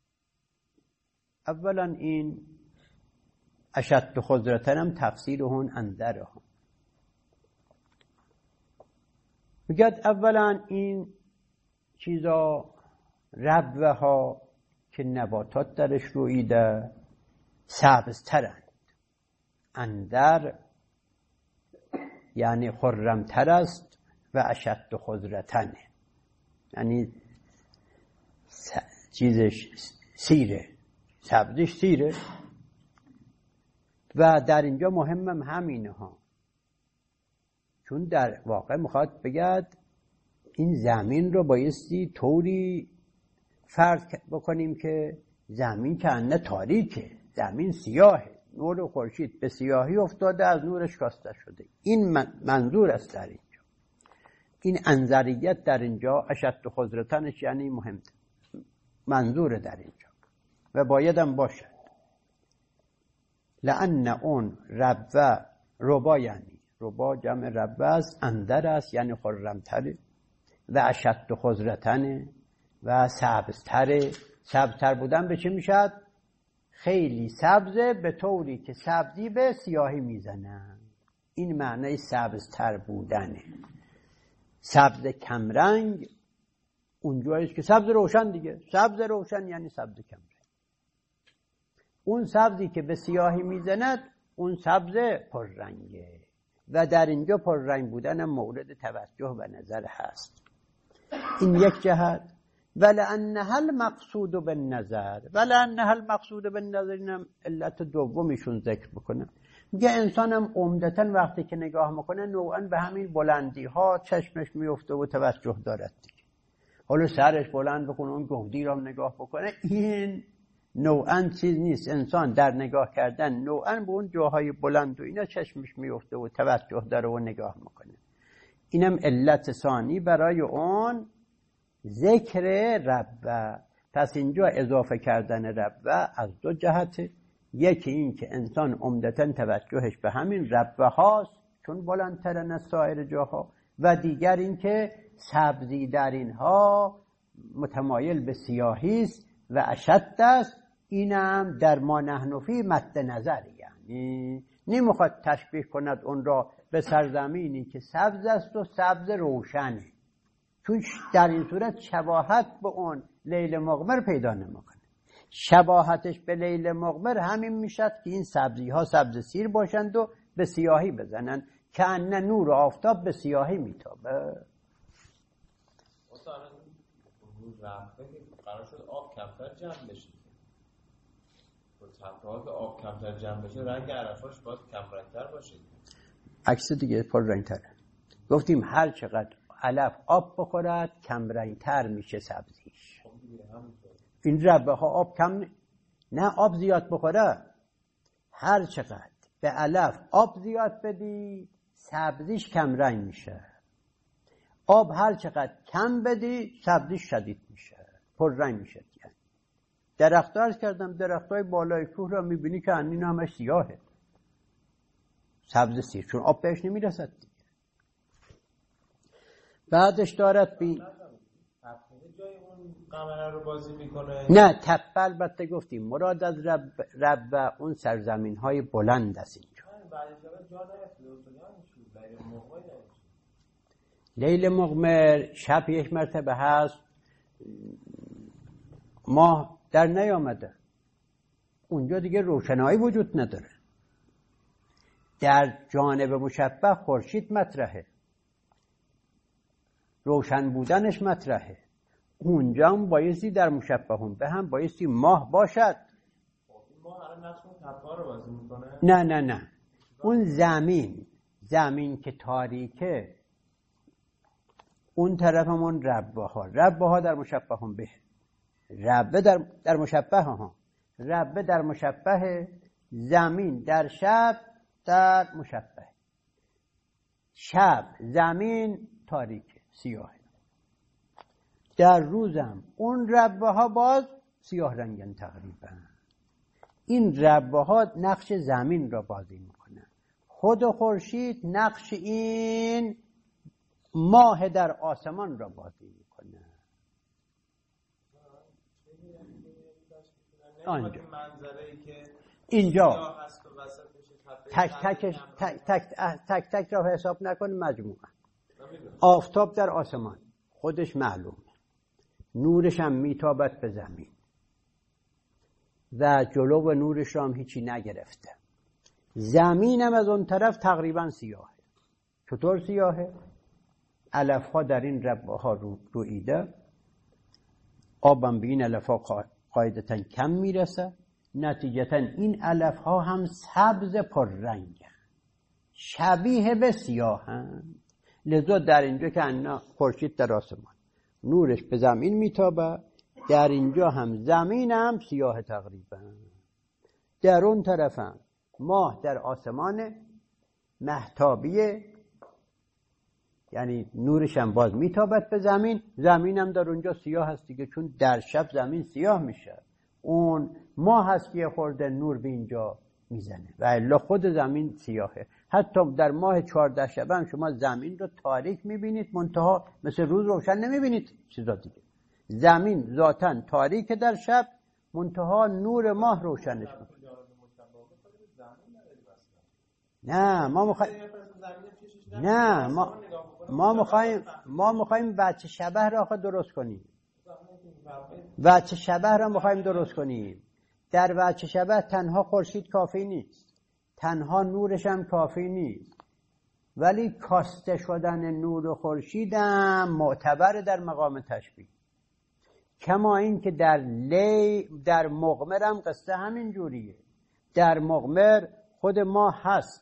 اولا این اشد خضرتن هم تفسیر اون انذره هم. میگه اولا این چیزا ربوه ها که نباتات درش رویده سبزترند. انذر یعنی خرمتر است و اشد خضرتنه، یعنی چیزش سیره، سبزش سیره. و در اینجا مهمم همینه ها، چون در واقع میخواد بگد این زمین رو بایستی طوری فرض بکنیم که زمین که انه تاریکه، زمین سیاهه، نور خورشید به سیاهی افتاده از نورش کاسته شده. این منظور است در اینجا. این انذریت در اینجا اشد خضرتنش یعنی مهم منظور در اینجا و بایدم باشد. لأن اون ربوه، ربا یعنی ربا جمع ربوه است، اندر است یعنی خرمتره و اشد خضرتنه و سبزتره. سبزتر بودن به چه میشد؟ خیلی سبزه به طوری که سبزی به سیاهی میزنن. این معنی سبزتر بودنه. سبز کمرنگ اونجاییست که سبز روشن دیگه، سبز روشن یعنی سبز کمرنگ. اون سبزی که به سیاهی میزند اون سبز پررنگه و در اینجا پررنگ بودن مورد توجه و نظر هست. این یک جهت. ولأنها المقصود بالنظر، ولأنها المقصود بالنظر اینم علت دومیشون ذکر بکنم. میگه انسانم عمدتاً وقتی که نگاه میکنه نوعاً به همین بلندی ها چشمش میفته و توجه دارد دیگه. حالا سرش بلند بکنه اون گودی را نگاه بکنه، این نوعاً چیز نیست. انسان در نگاه کردن نوعاً به اون جاهای بلند و اینا چشمش میفته و توجه داره و نگاه میکنه. اینم علت ثانی برای اون ذکر ربوه. پس اینجا اضافه کردن ربوه از دو جهته. یکی این که انسان عمدتاً توجهش به همین ربوه هاست چون بلندترن از سایر جاها، و دیگر این که سبزی در اینها متمایل به سیاهی است و اشد است. اینم در ما نحن فی مد نظر، یعنی نمیخواد تشبیه کند اون را به سرزمینی که سبز است و سبز روشنه، چون در این صورت شباهت به اون لیل مقمر پیدا نمیکنه. شباهتش به لیل مقمر همین میشد که این سبزی ها سبز سیر باشند و به سیاهی بزنند که انه نور آفتاب به سیاهی میتابه. مثلا نور رفته قرار شد آب کمتر جمع بشه، با تفاوت آب کمتر جمع بشه رنگ عرفاش باید کم رنگتر باشه. عکس دیگه پر رنگتره. گفتیم هر چقدر علف آب بخورد کم رنگتر میشه سبزیش. این ربه ها آب کم نه آب زیاد بخوره، هر چقدر به علف آب زیاد بدی سبزیش کم رنگ میشه. آب هر چقدر کم بدی سبزیش شدید میشه، پر رنگ میشه. یعنی درخت ها عرض کردم درخت های بالای کوه را میبینی که این همش سیاهه، سبز سیر، چون آب بهش نمیرسد دیگه. بعدش دارد بی جای اون قمره رو بازی میکنه. نه تپه البته گفتیم مراد از رب, رب اون سرزمین های بلند است. اینجا لیل مقمر شب یک مرتبه هست، ماه در نیامده، اونجا دیگه روشنایی وجود نداره. در جانب مشبه خورشید مطرحه، روشن بودنش مطرحه. اونجا هم بایستی در مشبه هم به هم بایستی ماه باشد. ماه الان نقش اون تپه رو بازی میکنه؟ نه نه نه اون زمین زمین که تاریکه اون طرف همون ربه ها ربه ها در مشبه هم به ربه در, در مشبه ها ربه در مشبه، زمین در شب در مشبه. شب زمین تاریکه سیاهه، در روزم اون ربه ها باز سیاه رنگن تقریبا. این ربه ها نقش زمین را بازی میکنه، خود خورشید نقش این ماه در آسمان را بازی میکنه. آنجا اینجا تک تکش تک تک تک تک را حساب نکن، مجموعه آفتاب در آسمان خودش معلومه، نورش هم میتابد به زمین و جلو و نورش هم هیچی نگرفته. زمین هم از اون طرف تقریبا سیاهه. چطور سیاهه؟ علف ها در این ربه ها رو رویده، آبم به این علف ها قاعدتا کم میرسه، نتیجتا این علف ها هم سبز پر رنگ شبیه به سیاهند. لذا در اینجا که انا خورشید در آسمان نورش به زمین میتابه، در اینجا هم زمین هم سیاه تقریبا. در اون طرف هم ماه در آسمان مهتابیه، یعنی نورش هم باز میتابد به زمین، زمین هم در اونجا سیاه هست دیگه، چون در شب زمین سیاه میشه. اون ماه هست که خورده نور به اینجا میزنه و الا خود زمین سیاهه. حتی در ماه چهارده شبه هم شما زمین رو تاریک میبینید، منتها مثل روز روشن نمیبینید چیزا دیگه. زمین ذاتاً تاریک در شب، منتها نور ماه روشنش میکنه. نه ما میخوایم نه ما ما میخوایم ما میخوایم بچه شبه را خود درست کنیم. بچه شبه را میخوایم درست کنیم. در بچه شبه تنها خورشید کافی نیست، تنها نورش هم کافی نیست، ولی کاسته شدن نور خورشید هم معتبر در مقام تشبیه. کما این که در لی در مقمر هم قصه همین جوریه. در مقمر خود ما هست،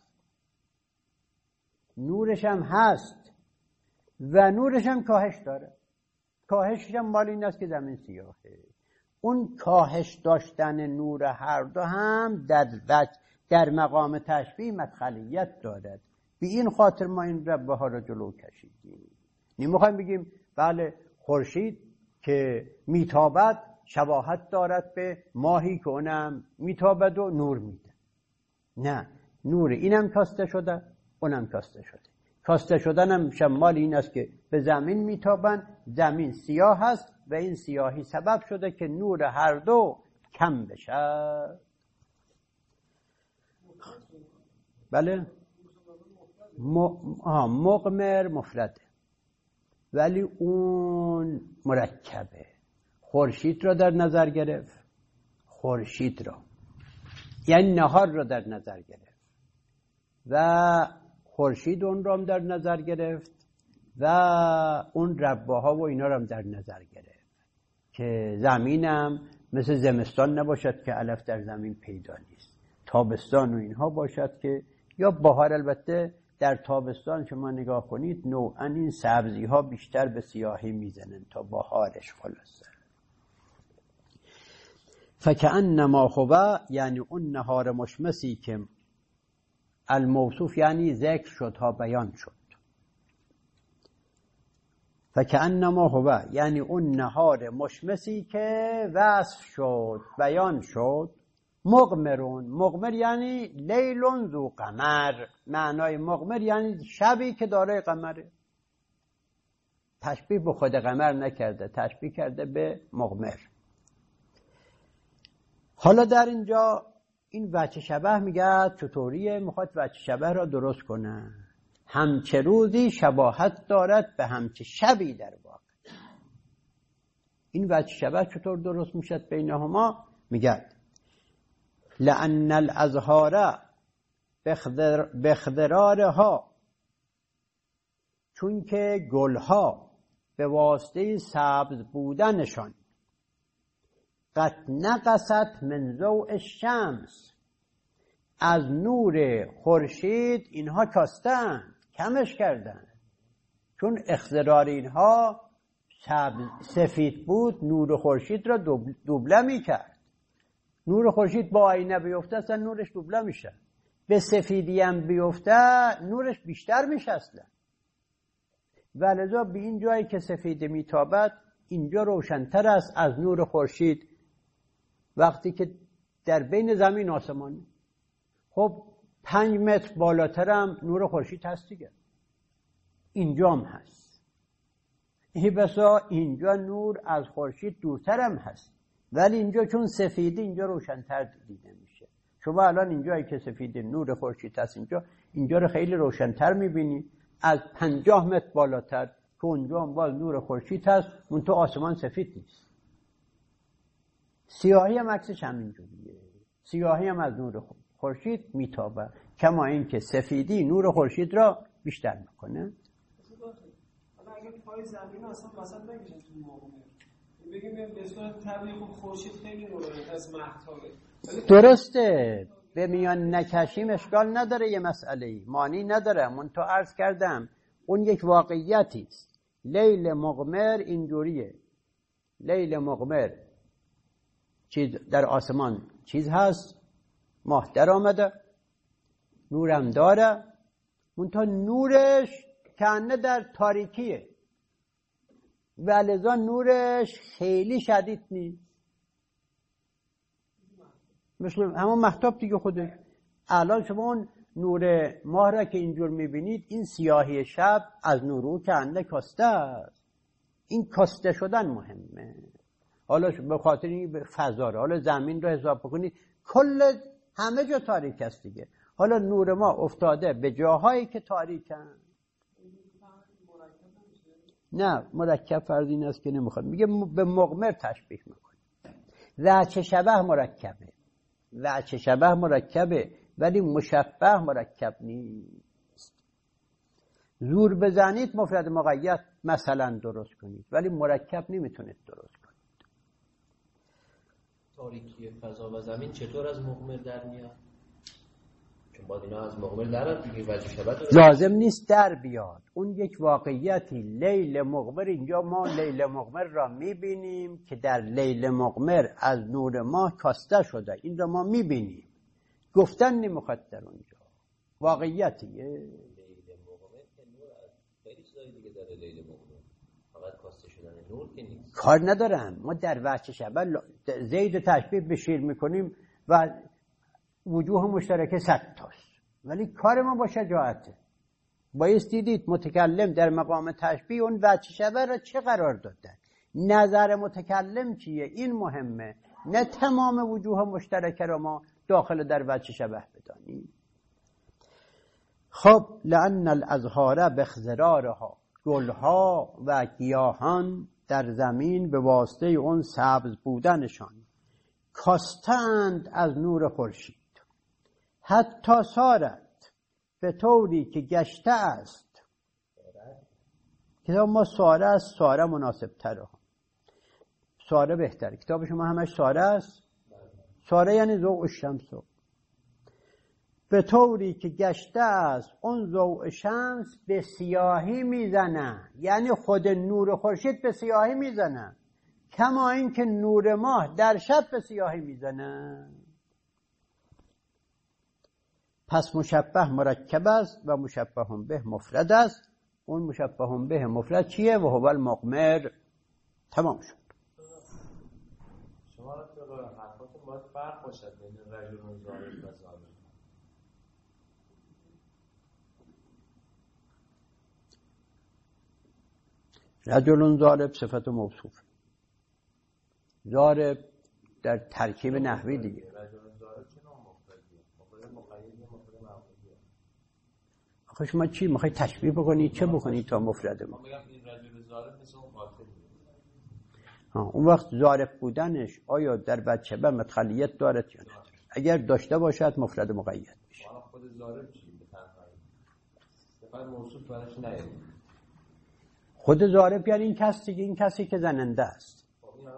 نورش هم هست و نورش هم کاهش داره. کاهشش هم مال این است که زمین سیاهه. اون کاهش داشتن نور هر دو هم در در مقام تشبیه مدخلیت دارد. به این خاطر ما این ربه ها را جلو کشیدیم. نمیخوایم بگیم بله خورشید که میتابد شباهت دارد به ماهی که اونم میتابد و نور میده. نه، نور اینم کاسته شده اونم کاسته شده. کاسته شدن هم شمال این است که به زمین میتابن، زمین سیاه هست و این سیاهی سبب شده که نور هر دو کم بشه. بله م... آه مقمر مفرده ولی اون مرکبه. خورشید را در نظر گرفت، خورشید را یعنی نهار را در نظر گرفت و خورشید اون را هم در نظر گرفت و اون رباها و اینا را هم در نظر گرفت که زمینم مثل زمستان نباشد که علف در زمین پیدا نیست، تابستان و اینها باشد که یا بهار. البته در تابستان شما نگاه کنید نوعا این سبزی ها بیشتر به سیاهی میزنن تا بهارش. خلاصه فکأنما هو یعنی اون نهار مشمسی که الموصوف یعنی ذکر شد ها بیان شد. فکأنما هو یعنی اون نهار مشمسی که وصف شد بیان شد. مغمرون، مغمر یعنی لیلون ذو قمر، معنای مغمر یعنی شبی که دارای قمره. تشبیه به خود قمر نکرده، تشبیه کرده به مغمر. حالا در اینجا این وجه شبه میگه چطوریه، میخواد وجه شبه را درست کنه. همچه روزی شباهت دارد به همچه شبی در واقع. این وجه شبه چطور درست میشد بینهما؟ میگه لأن الازهار بخضرارها، چون که گلها به واسطه سبز بودنشان قد نقصت من ضوء الشمس، از نور خورشید اینها کاستن، کمش کردن. چون اخضرار اینها سفید بود، نور خورشید را دوبله می کرد. نور خورشید با آینه بیفته اصلا نورش دوبله میشه، به سفیدی هم بیفته نورش بیشتر میشه اصلا. ولذا به این جایی که سفید میتابد اینجا روشنتر است از نور خورشید وقتی که در بین زمین آسمانی. خب پنج متر بالاتر هم نور خورشید هست دیگه، اینجا هم هست. این بسا اینجا نور از خورشید دورتر هم هست، ولی اینجا چون سفیدی اینجا روشنتر دیده میشه. شما الان اینجایی که سفید نور خورشید هست اینجا اینجا رو خیلی روشنتر میبینی از پنجاه متر بالاتر که اونجا هم باز نور خورشید هست، منتها آسمان سفید نیست. سیاهی هم عکسش همینجوریه، سیاهی هم از نور خورشید میتابه، کما اینکه سفیدی نور خورشید را بیشتر میکنه. حالا اگه پای زمین اصلا وسط نگیشن تو مقامه بگیم به صورت طبیعی خب خورشید خیلی نورانی‌تر از مهتابه. درسته، به میان نکشیم اشکال نداره، یه مسئله مانی نداره. من تو عرض کردم اون یک واقعیتی است. لیل مغمر اینجوریه، لیل مغمر چیز در آسمان چیز هست، ماه در آمده، نورم داره، من تو نورش کنه در تاریکیه و لذا نورش خیلی شدید نیست، مثل همون مهتاب دیگه خودش. الان شما اون نور ماه را که اینجور میبینید، این سیاهی شب از نور او کنده کاسته است. این کاسته شدن مهمه. حالا به خاطر این فضا را، حالا زمین رو حساب بکنید کل همه جا تاریک است دیگه. حالا نور ما افتاده به جاهایی که تاریکن. نه مرکب فرض این است که نمیخواد، میگه به مغمر تشبیه میکنه. وجه شبه مرکبه، وجه شبه مرکبه ولی مشبه مرکب نیست. زور بزنید مفرد مقید مثلا درست کنید ولی مرکب نمیتونید درست کنید. تاریکی فضا و زمین چطور از مغمر در میاد؟ چون باید اینا از مغمر در دیگه، وجه شبه لازم نیست در بیاد، اون یک واقعیتی. لیل مغمر، اینجا ما لیل مغمر را میبینیم که در لیل مغمر از نور ماه کاسته شده، این را ما میبینیم، گفتن نمیخواد در اونجا، واقعیتیه. لیل مغمر که نور از خیلی چیزایی دیگه داره. لیل مغمر فقط کاسته شدن نور که نیست. کار ندارم، ما در وجه شبه زید تشبیه به شیر میکنیم و وجوه مشترکه صد تاست، ولی کار ما با شجاعته. بایستی دید متکلم در مقام تشبیه اون وجه شبه را چه قرار داده، نظر متکلم چیه، این مهمه، نه تمام وجوه مشترکه را ما داخل در وجه شبه بدانیم. خب لأن الازهار بخضرارها، گلها و گیاهان در زمین به واسطه اون سبز بودنشان کاستند از نور خورشید، حتی سارت به طوری که گشته است. کتاب ما ساره است، ساره مناسب تره، ساره بهتره. کتاب شما همش ساره است. ساره یعنی ضوء الشمس، به طوری که گشته است اون ضوء شمس به سیاهی میزنه، یعنی خود نور خورشید به سیاهی میزنه، کما این که نور ماه در شب به سیاهی میزنه. پس مشبه مرکب است و مشبه به مفرد است. اون مشبه به مفرد چیه؟ و هو المقمر. تمام شد. شما را تو حرفاتون باید فرق باشد بین رجل و ظالم و ظالم. رجل ظالب صفت موصوف، ظالب در ترکیب نحوی دیگه. رجل ظالب چه نوع مفردیه؟ مفرد مقید یا مفرد معقولیه؟ آخه شما چی میخوای تشبیه بکنی؟ چه بکنی تا مفرد ما؟ من میگم این رجل ظالب مثل اون قاتل. ها اون وقت ظالب بودنش آیا در بچه به مدخلیت دارد یا نداره؟ اگر داشته باشد مفرد مقید میشه. حالا خود ظالب چی به تنهایی؟ صفت موصوف برش نیارید. خود ظالب یعنی این کسی که این کسی که زننده است.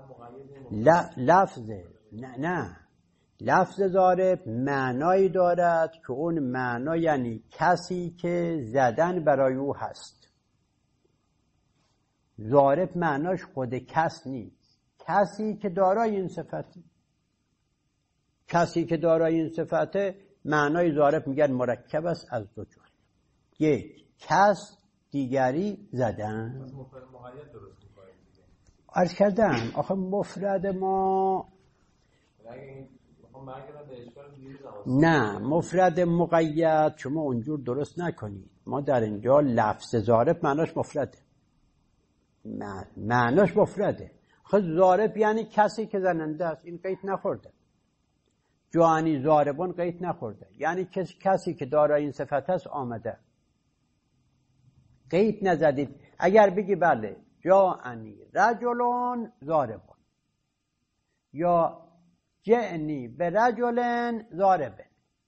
لفظ نه نه لفظ ظالب معنایی دارد که اون معنا یعنی کسی که زدن برای او هست. ظالب معناش خود کس نیست، کسی که دارای این صفته. کسی که دارای این صفته معنای ظالب میگن مرکب است از دو جزء، یک کس، دیگری زدن. مفرد مقید درست می‌کنید دیگه. عرض کردم آخه مفرد ما نه مفرد مقید شما اونجور درست نکنید. ما در اینجا لفظ ظارف معناش مفرده، معناش مفرده. خود ظارف یعنی کسی که زننده است، این قید نخورده. جوانی ظاربون قید نخورده، یعنی کسی که دارای این صفت است آمده. قید نزدید. اگر بگی بله جاءنی رجلون ضاربون یا جئنی به رجلن ضاربن،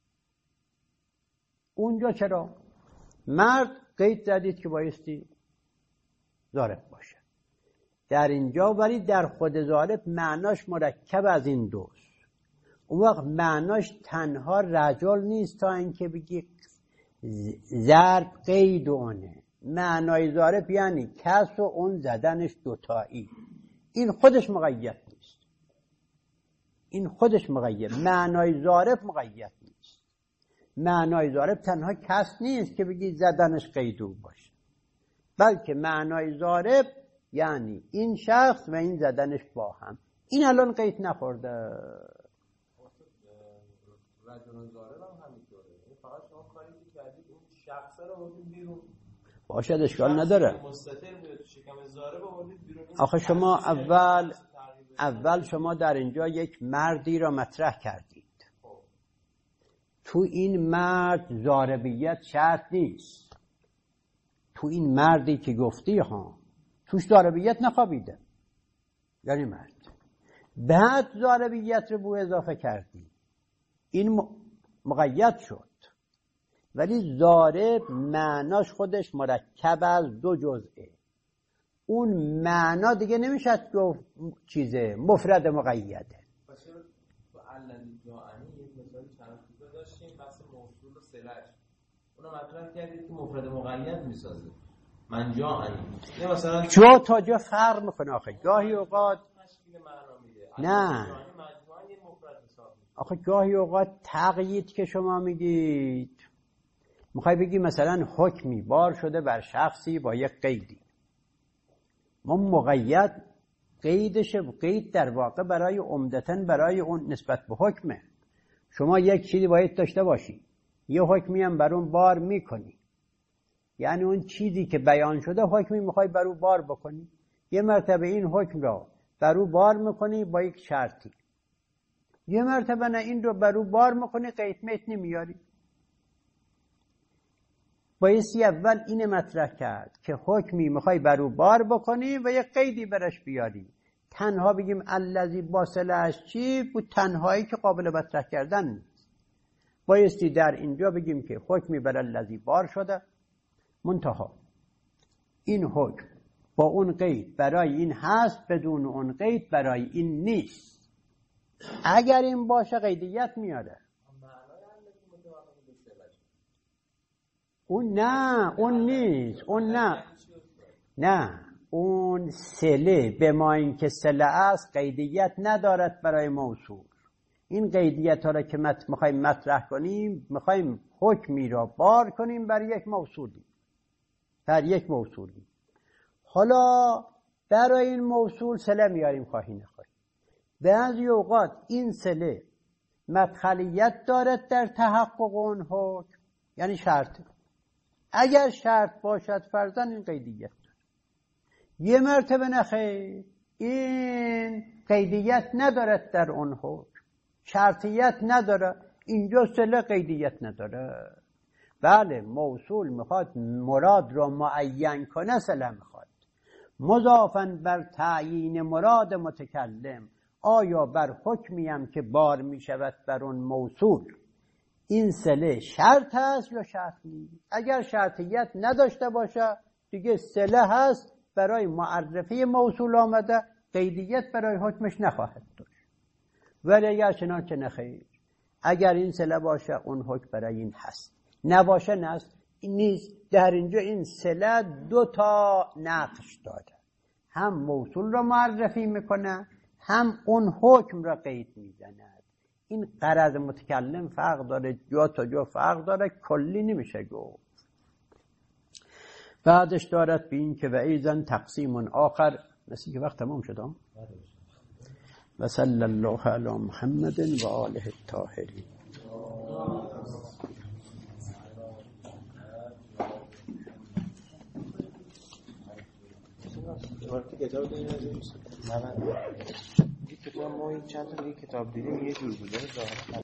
اونجا چرا؟ مرد قید زدید که بایستی ضارب باشه. در اینجا ولی در خود ضارب معناش مرکب از این دوست. اون وقت معناش تنها رجل نیست تا اینکه بگی ضرب قید اونه. معنای ضارب یعنی کس و اون زدنش دوتایی. این خودش مقید نیست، این خودش مقید. معنای ضارب مقید نیست. معنای ضارب تنها کس نیست که بگی زدنش قیدو باشه، بلکه معنای ضارب یعنی این شخص و این زدنش با هم. این الان قید نخورده. رجل ضارب هم همینطوره، فقط شما کاری که کردید اون شخص رو آوردید بیرون. باشد اشکال نداره. آخه شما اول اول شما در اینجا یک مردی را مطرح کردید. تو این مرد ضاربیت شرط نیست. تو این مردی که گفتی ها توش ضاربیت نخوابیده، یعنی مرد. بعد ضاربیت رو بو اضافه کردی، این مقید شد. ولی ضارب معناش خودش مرکب از دو جزئه. اون معنا دیگه نمیشد گفت چیزه مفرد مقیده. پس با علل جاءنی یک مثال چند تا داشتیم، بحث موصول و صلت. اونو مطرح کردید که مفرد مقید میسازه. من جاءنی یا مثلا جا تا جا فرق میکنه. آخه گاهی اوقات نه آخه گاهی اوقات تقیید که شما میگید میخوای بگی مثلا حکمی بار شده بر شخصی با یک قیدی، ما مقید قیدش قید در واقع برای عمدتاً برای اون نسبت به حکمه. شما یک چیزی باید داشته باشی، یه حکمی هم بر اون بار میکنی، یعنی اون چیزی که بیان شده حکمی میخوای بر او بار بکنی، یه مرتبه این حکم را بر او بار میکنی با یک شرطی، یه مرتبه نه این رو بر او بار میکنی قید میت نمیاری. بایستی اول این مطرح کرد که حکمی میخوای بر او بار بکنی و یک قیدی برش بیاری. تنها بگیم الذی باصلش چی بود؟ تنهایی که قابل مطرح کردن نیست. بایستی در اینجا بگیم که حکمی بر الذی بار شده، منتها این حکم با اون قید برای این هست، بدون اون قید برای این نیست. اگر این باشه قیدیت میاره. اون نه، اون نیست، اون نه نه اون سله به ما این که سله است قیدیت ندارد برای موصول. این قیدیت ها را که مت میخوایم مطرح کنیم، میخوایم حکمی را بار کنیم بر یک موصولی، بر یک موصولی. حالا برای این موصول سله میاریم خواهی نخواهی. بعضی اوقات این سله مدخلیت دارد در تحقق اون حکم، یعنی شرط. اگر شرط باشد فرضاً این قیدیت دارد. یه مرتبه نخیر، این قیدیت ندارد در اون حکم، شرطیت نداره، اینجا سله قیدیت نداره. بله موصول میخواد مراد را معین کنه، سله میخواد. مضافاً بر تعیین مراد متکلم، آیا بر حکمی هم که بار میشود بر اون موصول این سله شرط هست یا شرط نیست؟ اگر شرطیت نداشته باشه دیگه سله هست، برای معرفی موصول آمده، قیدیت برای حکمش نخواهد داشت. ولی اگر چنانچه نخیر، اگر این سله باشه اون حکم برای این هست، نباشه نست نیست. در اینجا این سله دو تا نقش داده، هم موصول را معرفی میکنه، هم اون حکم را قید میزند. این غرض متکلم فرق داره، جا تا جا فرق داره، کلی نمیشه گفت. بعدش دارد به این که و ایزن تقسیم آخر. مثل که وقت تمام شدم. و صلی الله علی محمد و آله الطاهرین. کتاب دیدیم نه من کتاب ما این چند تا دیگه کتاب دیدیم یه جور بوده.